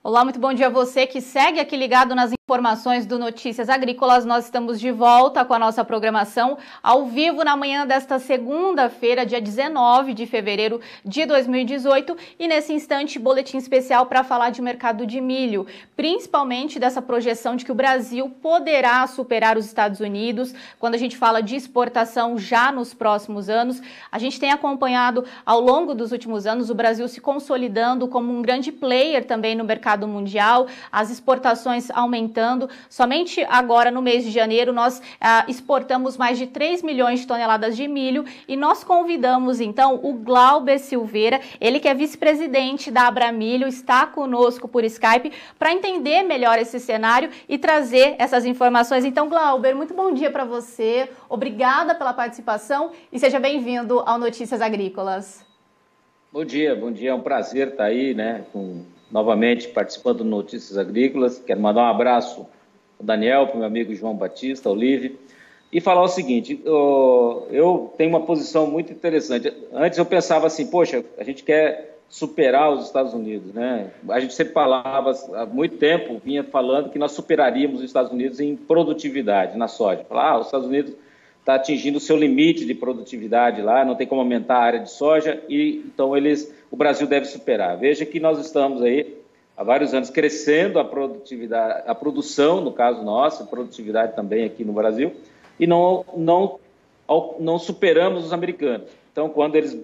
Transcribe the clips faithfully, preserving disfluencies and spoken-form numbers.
Olá, muito bom dia a você que segue aqui ligado nas informações do Notícias Agrícolas. Nós estamos de volta com a nossa programação ao vivo na manhã desta segunda-feira, dia dezenove de fevereiro de dois mil e dezoito, e nesse instante boletim especial para falar de mercado de milho, principalmente dessa projeção de que o Brasil poderá superar os Estados Unidos quando a gente fala de exportação já nos próximos anos. A gente tem acompanhado ao longo dos últimos anos o Brasil se consolidando como um grande player também no mercado mundial, as exportações aumentando. Somente agora, no mês de janeiro, nós ah, exportamos mais de três milhões de toneladas de milho e nós convidamos, então, o Glauber Silveira, ele que é vice-presidente da Abramilho, está conosco por Skype para entender melhor esse cenário e trazer essas informações. Então, Glauber, muito bom dia para você, obrigada pela participação e seja bem-vindo ao Notícias Agrícolas. Bom dia, bom dia, é um prazer estar aí, né, com... novamente participando do Notícias Agrícolas. Quero mandar um abraço ao Daniel, para o meu amigo João Batista, ao Live, e falar o seguinte: eu, eu tenho uma posição muito interessante. Antes eu pensava assim, poxa, a gente quer superar os Estados Unidos, né? A gente sempre falava, há muito tempo, vinha falando que nós superaríamos os Estados Unidos em produtividade, na soja. Falar, ah, os Estados Unidos está atingindo o seu limite de produtividade lá, não tem como aumentar a área de soja, e então eles, o Brasil deve superar. Veja que nós estamos aí há vários anos crescendo a produtividade, a produção, no caso nosso, a produtividade também aqui no Brasil, e não, não, não superamos os americanos. Então, quando eles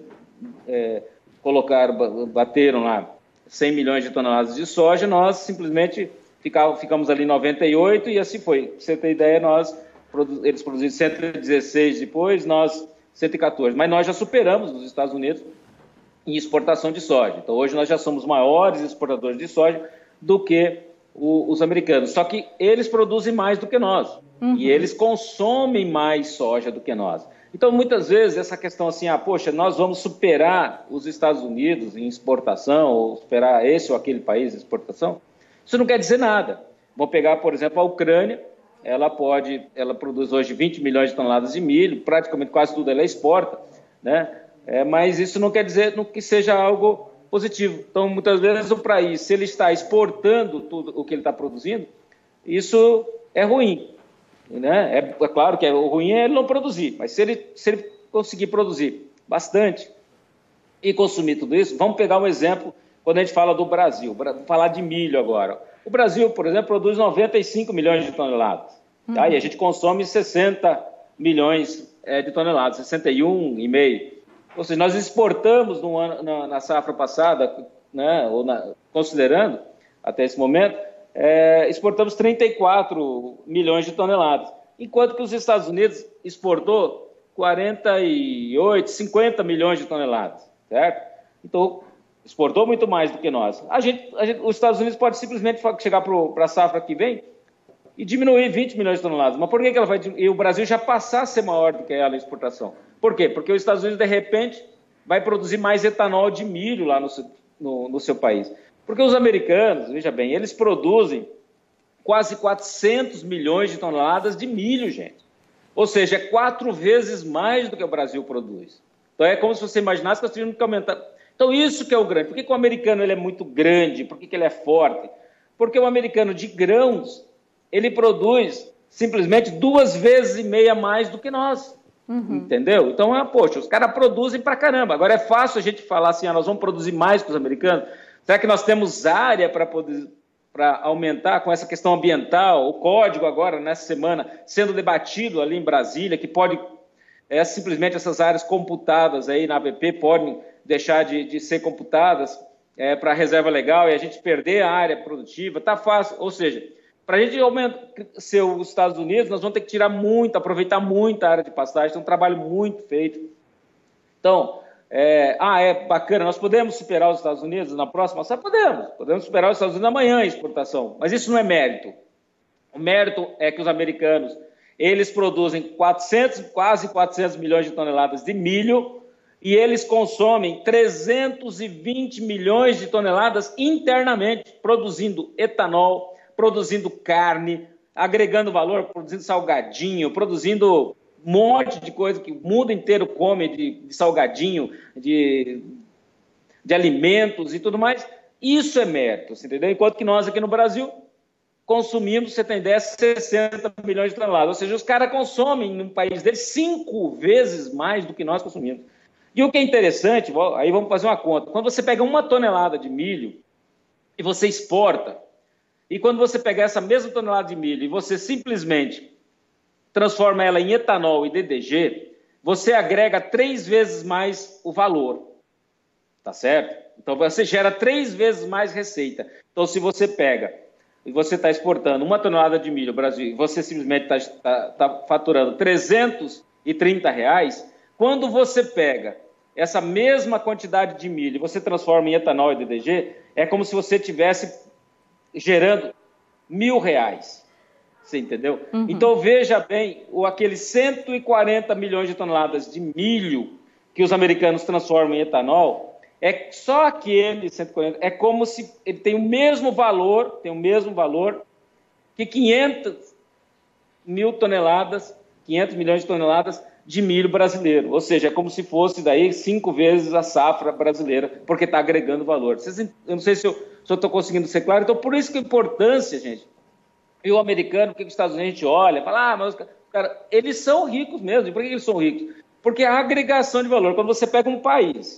é, colocaram, bateram lá cem milhões de toneladas de soja, nós simplesmente ficamos, ficamos ali em noventa e oito, e assim foi. Para você ter ideia, nós... eles produziram cento e dezesseis depois, nós cento e quatorze. Mas nós já superamos os Estados Unidos em exportação de soja. Então, hoje nós já somos maiores exportadores de soja do que o, os americanos. Só que eles produzem mais do que nós. Uhum. E eles consomem mais soja do que nós. Então, muitas vezes, essa questão assim, ah, poxa, nós vamos superar os Estados Unidos em exportação, ou superar esse ou aquele país em exportação, isso não quer dizer nada. Vamos pegar, por exemplo, a Ucrânia. Ela pode, ela produz hoje vinte milhões de toneladas de milho, praticamente quase tudo ela exporta, né? É, mas isso não quer dizer não que seja algo positivo. Então, muitas vezes o país, se ele está exportando tudo o que ele está produzindo, isso é ruim, né? É, é claro que é, o ruim é ele não produzir, mas se ele, se ele conseguir produzir bastante e consumir tudo isso, vamos pegar um exemplo quando a gente fala do Brasil, vamos falar de milho agora. O Brasil, por exemplo, produz noventa e cinco milhões de toneladas, uhum. tá? E a gente consome sessenta milhões é, de toneladas, sessenta e um vírgula cinco. Ou seja, nós exportamos no ano, na, na safra passada, né, ou na, considerando até esse momento, é, exportamos trinta e quatro milhões de toneladas, enquanto que os Estados Unidos exportou quarenta e oito, cinquenta milhões de toneladas, certo? Então, exportou muito mais do que nós. A gente, a gente, os Estados Unidos pode simplesmente chegar para a safra que vem e diminuir vinte milhões de toneladas. Mas por que, que ela vai diminuir? E o Brasil já passar a ser maior do que ela em exportação. Por quê? Porque os Estados Unidos, de repente, vai produzir mais etanol de milho lá no seu, no, no seu país. Porque os americanos, veja bem, eles produzem quase quatrocentos milhões de toneladas de milho, gente. Ou seja, é quatro vezes mais do que o Brasil produz. Então é como se você imaginasse que nós teríamos que aumentar... Então, isso que é o grande. Por que, que o americano ele é muito grande? Por que, que ele é forte? Porque o americano de grãos, ele produz simplesmente duas vezes e meia mais do que nós. Uhum. Entendeu? Então, é, poxa, os caras produzem pra caramba. Agora, é fácil a gente falar assim, ah, nós vamos produzir mais que os americanos? Será que nós temos área para poder... para aumentar com essa questão ambiental? O código agora, nessa semana, sendo debatido ali em Brasília, que pode... É, simplesmente essas áreas computadas aí na A B P podem... deixar de, de ser computadas é, para a reserva legal e a gente perder a área produtiva, tá fácil. Ou seja, para a gente aumentar, ser os Estados Unidos, nós vamos ter que tirar muito, aproveitar muito a área de pastagem, tem um trabalho muito feito. Então, é, ah, é bacana, nós podemos superar os Estados Unidos na próxima? Só podemos, podemos superar os Estados Unidos amanhã em exportação, mas isso não é mérito. O mérito é que os americanos, eles produzem quatrocentos, quase quatrocentos milhões de toneladas de milho, e eles consomem trezentos e vinte milhões de toneladas internamente, produzindo etanol, produzindo carne, agregando valor, produzindo salgadinho, produzindo um monte de coisa que o mundo inteiro come de, de salgadinho, de, de alimentos e tudo mais. Isso é mérito, você entendeu? Enquanto que nós aqui no Brasil consumimos, você tem ideia, sessenta milhões de toneladas. Ou seja, os caras consomem no país deles cinco vezes mais do que nós consumimos. E o que é interessante, aí vamos fazer uma conta, quando você pega uma tonelada de milho e você exporta, e quando você pega essa mesma tonelada de milho e você simplesmente transforma ela em etanol e D D G, você agrega três vezes mais o valor, tá certo? Então você gera três vezes mais receita. Então se você pega e você está exportando uma tonelada de milho ao Brasil e você simplesmente está tá, tá faturando trezentos e trinta reais, quando você pega essa mesma quantidade de milho e você transforma em etanol e D D G, é como se você estivesse gerando mil reais. Você entendeu? Uhum. Então veja bem, o, aqueles cento e quarenta milhões de toneladas de milho que os americanos transformam em etanol, é só aquele cento e quarenta, é como se ele tem o mesmo valor, tem o mesmo valor que quinhentas mil toneladas, quinhentos milhões de toneladas de milho brasileiro. Ou seja, é como se fosse daí cinco vezes a safra brasileira, porque está agregando valor. Vocês, eu não sei se eu estou conseguindo ser claro. Então, por isso que a importância, gente, e o americano, porque os Estados Unidos a gente olha, fala, ah, mas cara, eles são ricos mesmo. E por que eles são ricos? Porque a agregação de valor, quando você pega um país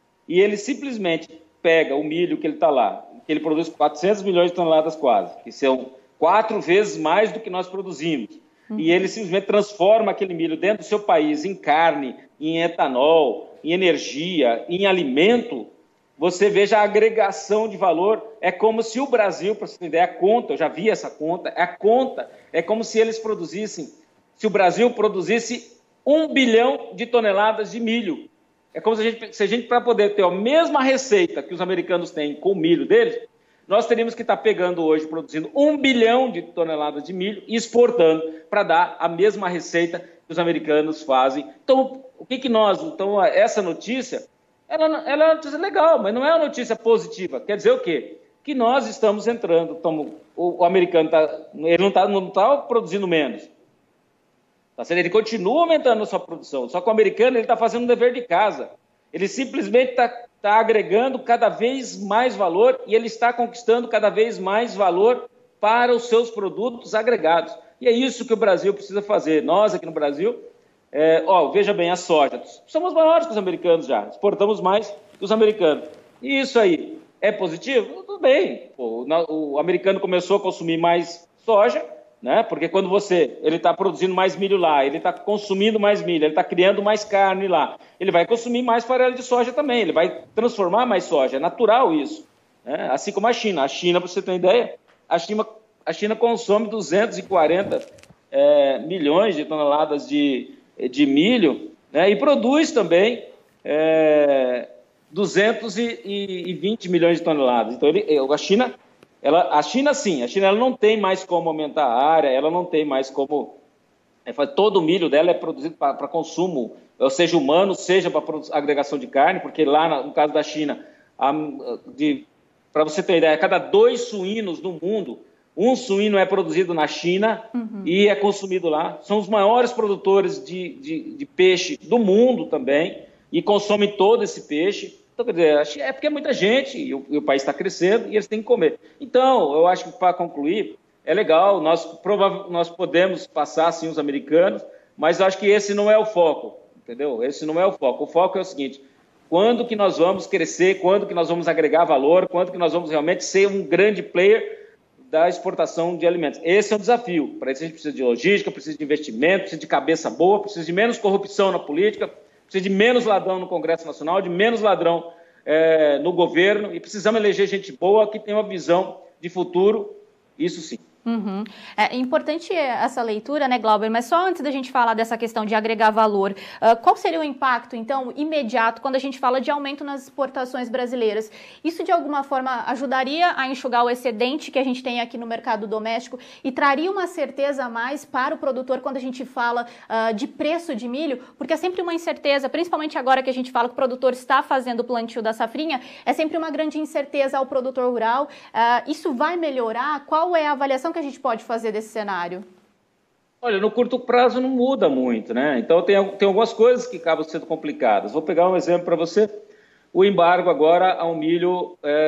e ele simplesmente pega o milho que ele está lá, que ele produz quatrocentos milhões de toneladas quase, que são quatro vezes mais do que nós produzimos, uhum. E ele simplesmente transforma aquele milho dentro do seu país em carne, em etanol, em energia, em alimento, você veja a agregação de valor. É como se o Brasil, para você ter ideia, a conta, eu já vi essa conta, a conta é como se eles produzissem, se o Brasil produzisse um bilhão de toneladas de milho. É como se a gente, se a gente, para poder ter a mesma receita que os americanos têm com o milho deles, nós teríamos que estar pegando hoje, produzindo um bilhão de toneladas de milho e exportando para dar a mesma receita que os americanos fazem. Então, o que que nós... Então, essa notícia, ela, ela é uma notícia legal, mas não é uma notícia positiva. Quer dizer o quê? Que nós estamos entrando, estamos, o, o americano tá, ele não está não tá produzindo menos. Tá certo? Ele continua aumentando a sua produção, só que o americano está fazendo um dever de casa. Ele simplesmente está tá agregando cada vez mais valor e ele está conquistando cada vez mais valor para os seus produtos agregados. E é isso que o Brasil precisa fazer. Nós aqui no Brasil, é, ó, veja bem, a soja, somos maiores que os americanos já, exportamos mais que os americanos. E isso aí é positivo? Tudo bem. Pô, o, o americano começou a consumir mais soja, né? Porque quando você, ele está produzindo mais milho lá, ele está consumindo mais milho, ele está criando mais carne lá, ele vai consumir mais farelo de soja também, ele vai transformar mais soja, é natural isso, né? Assim como a China. A China, para você ter uma ideia, a China, a China consome duzentos e quarenta é, milhões de toneladas de, de milho, né? E produz também é, duzentos e vinte milhões de toneladas. Então, ele, a China... Ela, a China, sim, a China ela não tem mais como aumentar a área, ela não tem mais como... É, todo o milho dela é produzido para consumo, seja humano, seja para agregação de carne, porque lá, no caso da China, para você ter ideia, a cada dois suínos no mundo, um suíno é produzido na China, uhum. E é consumido lá. São os maiores produtores de, de, de peixe do mundo também, e consomem todo esse peixe. Então, quer dizer, é porque é muita gente e o, e o país está crescendo e eles têm que comer. Então, eu acho que, para concluir, é legal, nós, provavelmente, nós podemos passar, sim, os americanos, mas eu acho que esse não é o foco, entendeu? Esse não é o foco. O foco é o seguinte, quando que nós vamos crescer, quando que nós vamos agregar valor, quando que nós vamos realmente ser um grande player da exportação de alimentos. Esse é um desafio. Para isso a gente precisa de logística, precisa de investimento, precisa de cabeça boa, precisa de menos corrupção na política, precisa de menos ladrão no Congresso Nacional, de menos ladrão é, no governo, e precisamos eleger gente boa que tem uma visão de futuro, isso sim. Uhum. É importante essa leitura, né, Glauber? Mas só antes da gente falar dessa questão de agregar valor, uh, qual seria o impacto, então, imediato, quando a gente fala de aumento nas exportações brasileiras? Isso, de alguma forma, ajudaria a enxugar o excedente que a gente tem aqui no mercado doméstico e traria uma certeza a mais para o produtor quando a gente fala uh, de preço de milho? Porque é sempre uma incerteza, principalmente agora que a gente fala que o produtor está fazendo o plantio da safrinha, é sempre uma grande incerteza ao produtor rural. Uh, isso vai melhorar? Qual é a avaliação que a gente pode fazer desse cenário? Olha, no curto prazo não muda muito, né? Então tem, tem algumas coisas que acabam sendo complicadas. Vou pegar um exemplo para você. O embargo agora ao milho é,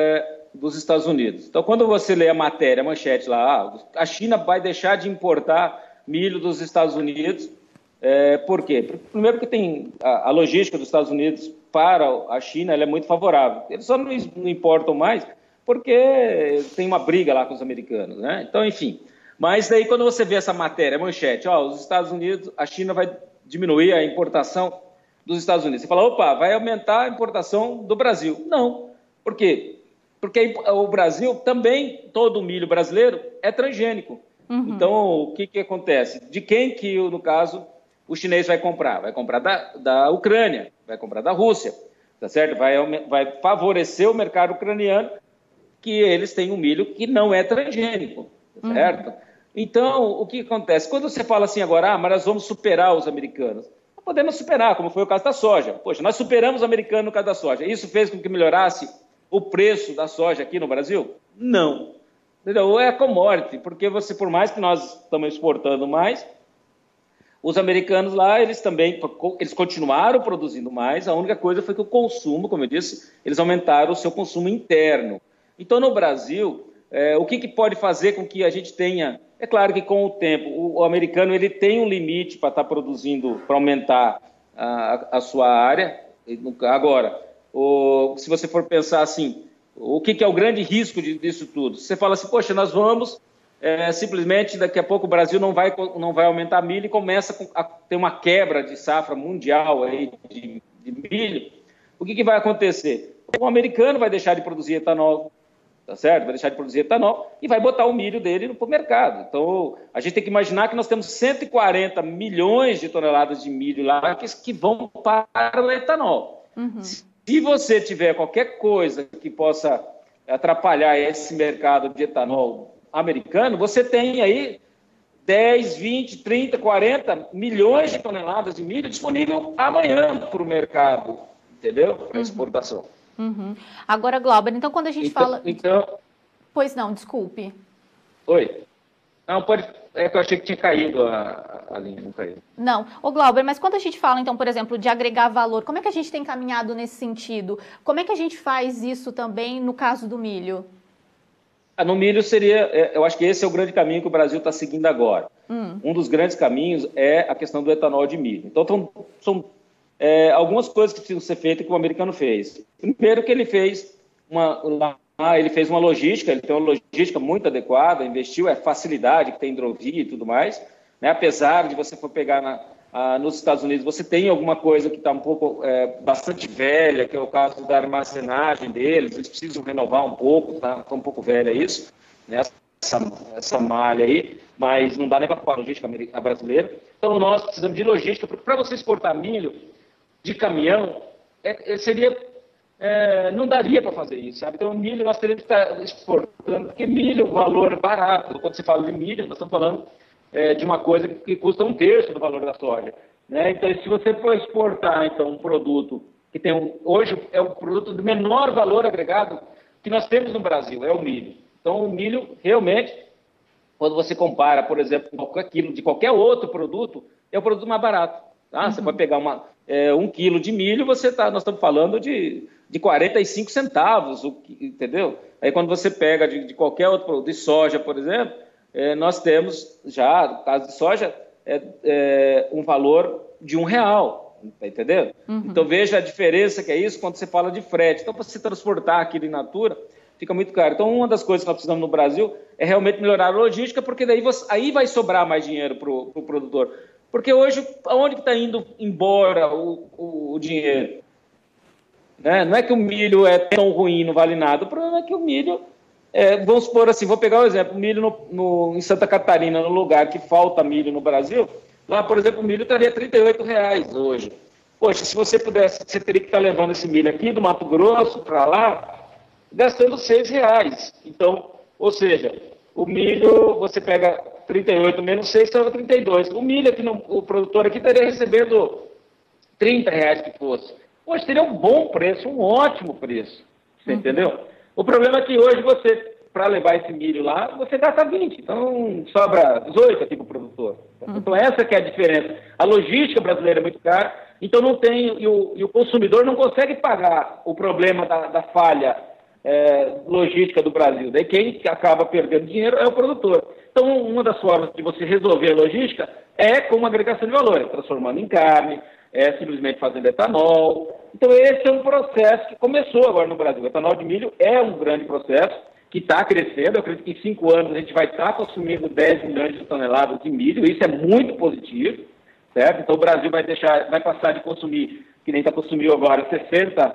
dos Estados Unidos. Então, quando você lê a matéria, a manchete lá, ah, a China vai deixar de importar milho dos Estados Unidos. É, por quê? Primeiro porque tem a, a logística dos Estados Unidos para a China, ela é muito favorável. Eles só não, não importam mais porque tem uma briga lá com os americanos, né? Então, enfim. Mas daí quando você vê essa matéria, a manchete, ó, os Estados Unidos, a China vai diminuir a importação dos Estados Unidos. Você fala, opa, vai aumentar a importação do Brasil. Não. Por quê? Porque o Brasil também, todo o milho brasileiro é transgênico. Uhum. Então, o que, que acontece? De quem que, no caso, o chinês vai comprar? Vai comprar da, da Ucrânia, vai comprar da Rússia, tá certo? Vai, vai favorecer o mercado ucraniano, que eles têm um milho que não é transgênico, tá certo? Uhum. Então, o que acontece? Quando você fala assim agora, ah, mas nós vamos superar os americanos. Não podemos superar, como foi o caso da soja. Poxa, nós superamos o americano no caso da soja. Isso fez com que melhorasse o preço da soja aqui no Brasil? Não. Entendeu? É a commodity, porque você, por mais que nós estamos exportando mais, os americanos lá, eles também, eles continuaram produzindo mais, a única coisa foi que o consumo, como eu disse, eles aumentaram o seu consumo interno. Então, no Brasil, é, o que, que pode fazer com que a gente tenha... É claro que com o tempo, o, o americano ele tem um limite para estar produzindo, para aumentar a, a sua área. Agora, o, se você for pensar assim, o que, que é o grande risco de, disso tudo? Você fala assim, poxa, nós vamos, é, simplesmente, daqui a pouco o Brasil não vai, não vai aumentar milho e começa a ter uma quebra de safra mundial aí de, de milho. O que, que vai acontecer? O americano vai deixar de produzir etanol, tá certo? Vai deixar de produzir etanol e vai botar o milho dele para o mercado. Então, a gente tem que imaginar que nós temos cento e quarenta milhões de toneladas de milho lá que, que vão para o etanol. Uhum. Se você tiver qualquer coisa que possa atrapalhar esse mercado de etanol americano, você tem aí dez, vinte, trinta, quarenta milhões de toneladas de milho disponível amanhã para o mercado, entendeu? Para exportação. Uhum. Uhum. Agora, Glauber, então quando a gente então, fala... Então... Pois não, desculpe. Oi. Não, pode... É que eu achei que tinha caído a, a linha, não caiu. Não. Ô, Glauber, mas quando a gente fala, então, por exemplo, de agregar valor, como é que a gente tem caminhado nesse sentido? Como é que a gente faz isso também no caso do milho? Ah, no milho seria... Eu acho que esse é o grande caminho que o Brasil está seguindo agora. Hum. Um dos grandes caminhos é a questão do etanol de milho. Então, tão, são... É, algumas coisas que precisam ser feitas que o americano fez. Primeiro que ele fez uma, ele fez uma logística, ele tem uma logística muito adequada, investiu, é facilidade, que tem hidrovia e tudo mais, né? Apesar de você for pegar na, a, nos Estados Unidos, você tem alguma coisa que está um pouco, é, bastante velha, que é o caso da armazenagem deles, eles precisam renovar um pouco, está tá um pouco velha isso, né? essa, essa malha aí, mas não dá nem para falar logística brasileira. Então nós precisamos de logística, para você exportar milho de caminhão, é, seria, é, não daria para fazer isso, sabe? Então, o milho nós teríamos que estar exportando, porque milho, o valor é barato. Quando você fala de milho, nós estamos falando é, de uma coisa que custa um terço do valor da soja, né? Então, se você for exportar, então, um produto que tem um, hoje é o produto de menor valor agregado que nós temos no Brasil, é o milho. Então, o milho, realmente, quando você compara, por exemplo, qualquer quilo de qualquer outro produto, é o produto mais barato. Tá? Uhum. Você pode pegar uma, é, um quilo de milho, você tá, nós estamos falando de, de quarenta e cinco centavos, o, entendeu? Aí quando você pega de, de qualquer outro produto, de soja, por exemplo, é, nós temos já, no caso de soja, é, é, um valor de um real, tá entendendo? Uhum. Então veja a diferença que é isso quando você fala de frete. Então, para você transportar aquilo in natura, fica muito caro. Então, uma das coisas que nós precisamos no Brasil é realmente melhorar a logística, porque daí você, aí vai sobrar mais dinheiro para o pro produtor. Porque hoje, aonde que está indo embora o, o, o dinheiro? Né? Não é que o milho é tão ruim, não vale nada. O problema é que o milho, é, vamos supor assim, vou pegar o um exemplo, o milho no, no, em Santa Catarina, no lugar que falta milho no Brasil, lá, por exemplo, o milho estaria trinta e oito reais hoje. Poxa, se você pudesse, você teria que estar levando esse milho aqui do Mato Grosso para lá, gastando seis reais. Então, ou seja, o milho, você pega trinta e oito menos seis, são trinta e dois. O milho aqui, no, o produtor aqui estaria recebendo trinta reais que fosse. Hoje teria um bom preço, um ótimo preço. Você uhum. entendeu? O problema é que hoje você, para levar esse milho lá, você gasta vinte. Então, sobra dezoito aqui para o produtor. Uhum. Então, essa que é a diferença. A logística brasileira é muito cara, então não tem, e o, e o consumidor não consegue pagar o problema da, da falha é, logística do Brasil. Daí quem acaba perdendo dinheiro é o produtor. Então, uma das formas de você resolver a logística é com uma agregação de valor, é transformando em carne, é simplesmente fazendo etanol. Então, esse é um processo que começou agora no Brasil. O etanol de milho é um grande processo que está crescendo. Eu acredito que em cinco anos a gente vai estar consumindo dez milhões de toneladas de milho. Isso é muito positivo, certo? Então, o Brasil vai, deixar, vai passar de consumir, que nem está consumindo agora, sessenta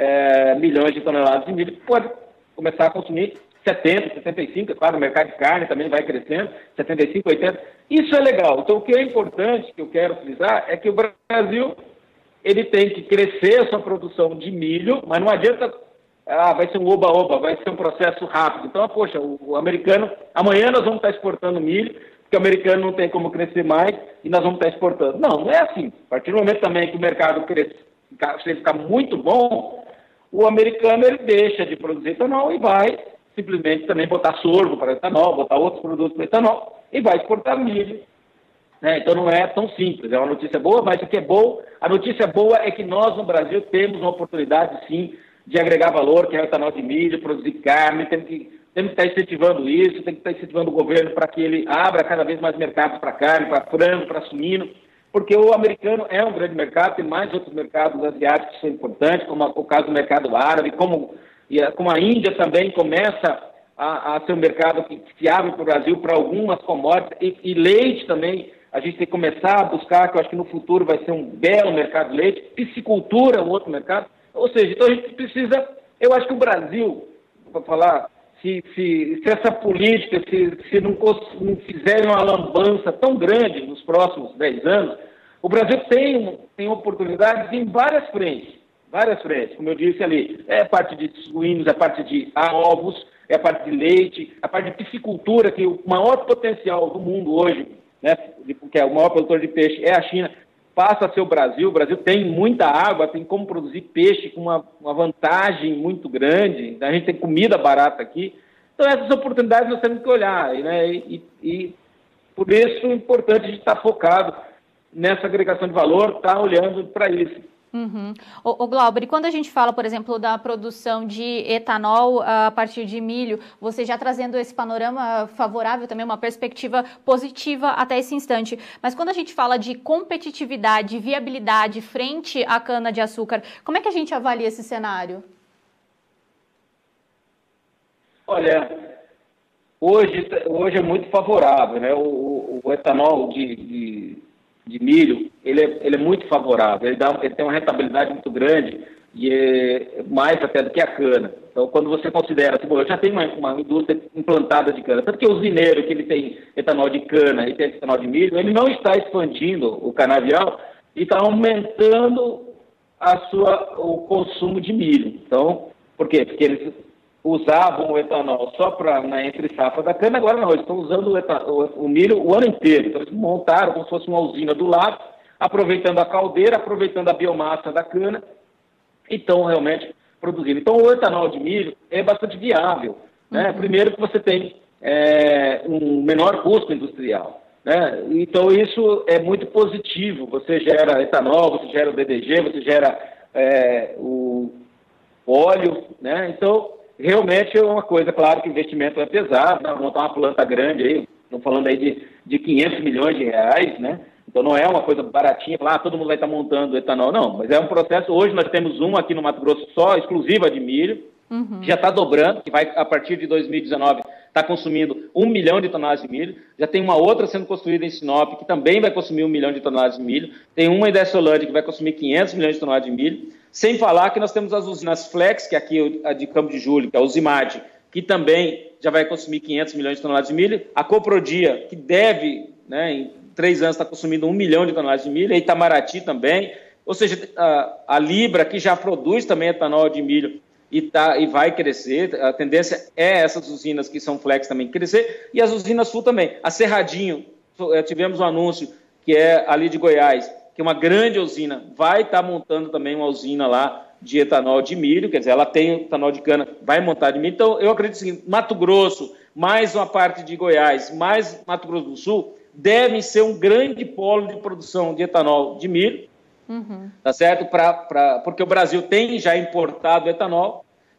é, milhões de toneladas de milho, pode começar a consumir setenta, setenta e cinco, é claro, o mercado de carne também vai crescendo, setenta e cinco, oitenta. Isso é legal. Então, o que é importante, que eu quero frisar, é que o Brasil ele tem que crescer a sua produção de milho, mas não adianta, ah, vai ser um oba-oba, vai ser um processo rápido. Então, poxa, o, o americano, amanhã nós vamos estar exportando milho, porque o americano não tem como crescer mais e nós vamos estar exportando. Não, não é assim. A partir do momento também que o mercado cresce, se ele ficar muito bom, o americano ele deixa de produzir etanol e vai simplesmente também botar sorgo para etanol, botar outros produtos para etanol e vai exportar milho. Né? Então não é tão simples, é uma notícia boa, mas o que é bom, a notícia boa é que nós no Brasil temos uma oportunidade sim de agregar valor, que é o etanol de milho, produzir carne, temos que, temos que estar incentivando isso, tem que estar incentivando o governo para que ele abra cada vez mais mercados para carne, para frango, para suíno, porque o americano é um grande mercado, tem mais outros mercados asiáticos que são importantes, como o caso do mercado árabe, como E como a Índia também começa a, a ser um mercado que se abre para o Brasil para algumas commodities, e, e leite também, a gente tem que começar a buscar, que eu acho que no futuro vai ser um belo mercado de leite, piscicultura é um outro mercado. Ou seja, então a gente precisa, eu acho que o Brasil, para falar, se, se, se essa política, se, se não, não fizerem uma lambança tão grande nos próximos dez anos, o Brasil tem, tem oportunidades em várias frentes. Várias frentes, como eu disse ali, é a parte de suínos, é a parte de ovos, é a parte de leite, a parte de piscicultura, que o maior potencial do mundo hoje, né, porque é o maior produtor de peixe é a China, passa a ser o Brasil. O Brasil tem muita água, tem como produzir peixe com uma, uma vantagem muito grande, a gente tem comida barata aqui. Então essas oportunidades nós temos que olhar, né, e, e por isso é importante a gente estar focado nessa agregação de valor, estar olhando para isso. Uhum. O, o Glauber, e quando a gente fala, por exemplo, da produção de etanol a partir de milho, você já trazendo esse panorama favorável, também uma perspectiva positiva até esse instante, mas quando a gente fala de competitividade, viabilidade frente à cana-de-açúcar, como é que a gente avalia esse cenário? Olha, hoje, hoje é muito favorável, né? O, o, o etanol de... de... de milho, ele é, ele é muito favorável, ele, dá, ele tem uma rentabilidade muito grande, e é mais até do que a cana. Então, quando você considera, assim, bom, eu já tenho uma, uma indústria implantada de cana, tanto que o usineiro, que ele tem etanol de cana e tem etanol de milho, ele não está expandindo o canavial e está aumentando a sua, o consumo de milho. Então, por quê? Porque eles usavam o etanol só para na entre safra da cana, agora não, eles estão usando o, etanol, o milho o ano inteiro. Então eles montaram como se fosse uma usina do lado, aproveitando a caldeira, aproveitando a biomassa da cana, e estão realmente produzindo. Então o etanol de milho é bastante viável, né? Uhum. Primeiro que você tem é, um menor custo industrial, né? Então isso é muito positivo, você gera etanol, você gera o D D G, você gera é, o óleo, né? Então realmente é uma coisa, claro que o investimento é pesado, né? Montar uma planta grande aí, estão falando aí de, de quinhentos milhões de reais, né? Então não é uma coisa baratinha, lá ah, todo mundo vai estar montando etanol, não, mas é um processo. Hoje nós temos um aqui no Mato Grosso só, exclusiva de milho, uhum. que já está dobrando, que vai, a partir de dois mil e dezenove, está consumindo um milhão de toneladas de milho. Já tem uma outra sendo construída em Sinop, que também vai consumir um milhão de toneladas de milho. Tem uma em Dessolândia, que vai consumir quinhentos milhões de toneladas de milho. Sem falar que nós temos as usinas Flex, que é aqui a de Campo de Julho, que é a Usimad, que também já vai consumir quinhentos milhões de toneladas de milho. A Coprodia, que deve, né, em três anos, está consumindo um milhão de toneladas de milho. A Itamaraty também. Ou seja, a, a Libra, que já produz também etanol de milho e, tá, e vai crescer. A tendência é essas usinas que são Flex também crescer. E as usinas Sul também. A Cerradinho, tivemos um anúncio que é ali de Goiás, que é uma grande usina, vai estar montando também uma usina lá de etanol de milho, quer dizer, ela tem etanol de cana, vai montar de milho. Então, eu acredito que Mato Grosso, mais uma parte de Goiás, mais Mato Grosso do Sul, devem ser um grande polo de produção de etanol de milho, uhum. tá certo? Pra, pra, porque o Brasil tem já importado etanol,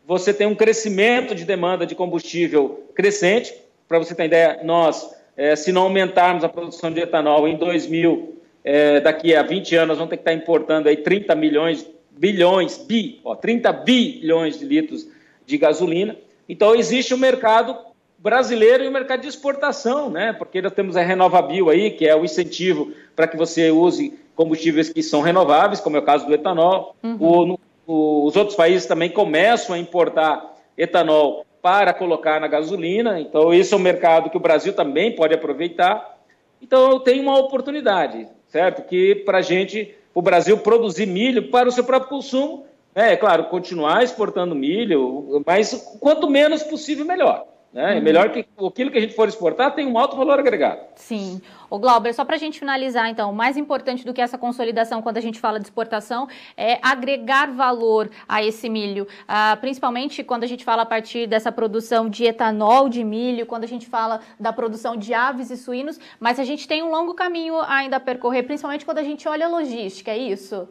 você tem um crescimento de demanda de combustível crescente. Para você ter ideia, nós, é, se não aumentarmos a produção de etanol em dois mil, é, daqui a vinte anos, vamos ter que estar importando aí trinta milhões, bilhões, bi, ó, trinta bilhões de litros de gasolina. Então, existe um mercado brasileiro e um mercado de exportação, né? Porque nós temos a RenovaBio aí, que é o incentivo para que você use combustíveis que são renováveis, como é o caso do etanol. Uhum. O, no, o, os outros países também começam a importar etanol para colocar na gasolina. Então, esse é um mercado que o Brasil também pode aproveitar. Então, tem uma oportunidade, certo? Que para a gente, o Brasil produzir milho para o seu próprio consumo, é claro, continuar exportando milho, mas quanto menos possível, melhor. Né? Uhum. É melhor que aquilo que a gente for exportar tenha um alto valor agregado. Sim. O Glauber, só para a gente finalizar, então, o mais importante do que essa consolidação quando a gente fala de exportação é agregar valor a esse milho, ah, principalmente quando a gente fala a partir dessa produção de etanol de milho, quando a gente fala da produção de aves e suínos, mas a gente tem um longo caminho ainda a percorrer, principalmente quando a gente olha a logística, é isso?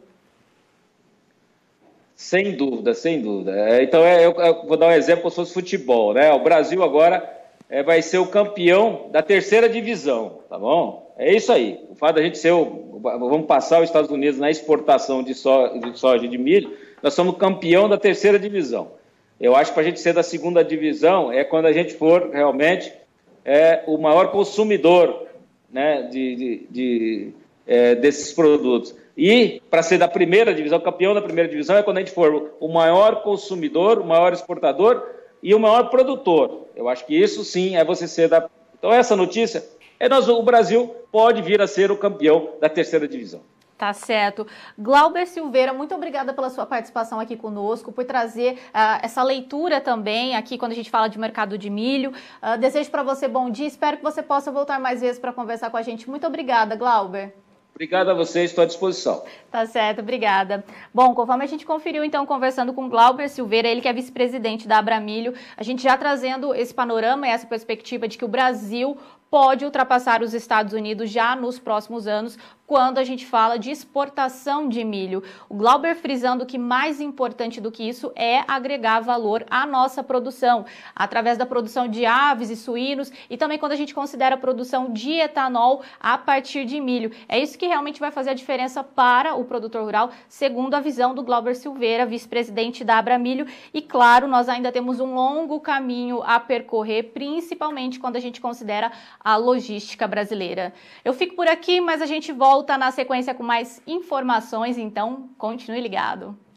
Sem dúvida, sem dúvida. É, então, é, eu, eu vou dar um exemplo como se fosse futebol, né? O Brasil agora é, vai ser o campeão da terceira divisão, tá bom? É isso aí. O fato da gente ser o... Vamos passar os Estados Unidos na exportação de, so, de soja e de milho, nós somos campeão da terceira divisão. Eu acho que para a gente ser da segunda divisão é quando a gente for realmente é, o maior consumidor, né, de, de, de, é, desses produtos. E, para ser da primeira divisão, campeão da primeira divisão, é quando a gente for o maior consumidor, o maior exportador e o maior produtor. Eu acho que isso, sim, é você ser da... Então, essa notícia, é nós, o Brasil pode vir a ser o campeão da terceira divisão. Tá certo. Glauber Silveira, muito obrigada pela sua participação aqui conosco, por trazer uh, essa leitura também aqui quando a gente fala de mercado de milho. Uh, desejo para você bom dia, espero que você possa voltar mais vezes para conversar com a gente. Muito obrigada, Glauber. Obrigado a vocês, estou à disposição. Tá certo, obrigada. Bom, conforme a gente conferiu, então, conversando com Glauber Silveira, ele que é vice-presidente da Abramilho, a gente já trazendo esse panorama e essa perspectiva de que o Brasil pode ultrapassar os Estados Unidos já nos próximos anos, quando a gente fala de exportação de milho. O Glauber frisando que mais importante do que isso é agregar valor à nossa produção, através da produção de aves e suínos e também quando a gente considera a produção de etanol a partir de milho. É isso que realmente vai fazer a diferença para o produtor rural, segundo a visão do Glauber Silveira, vice-presidente da Abramilho. E claro, nós ainda temos um longo caminho a percorrer, principalmente quando a gente considera a logística brasileira. Eu fico por aqui, mas a gente volta na sequência com mais informações, então continue ligado.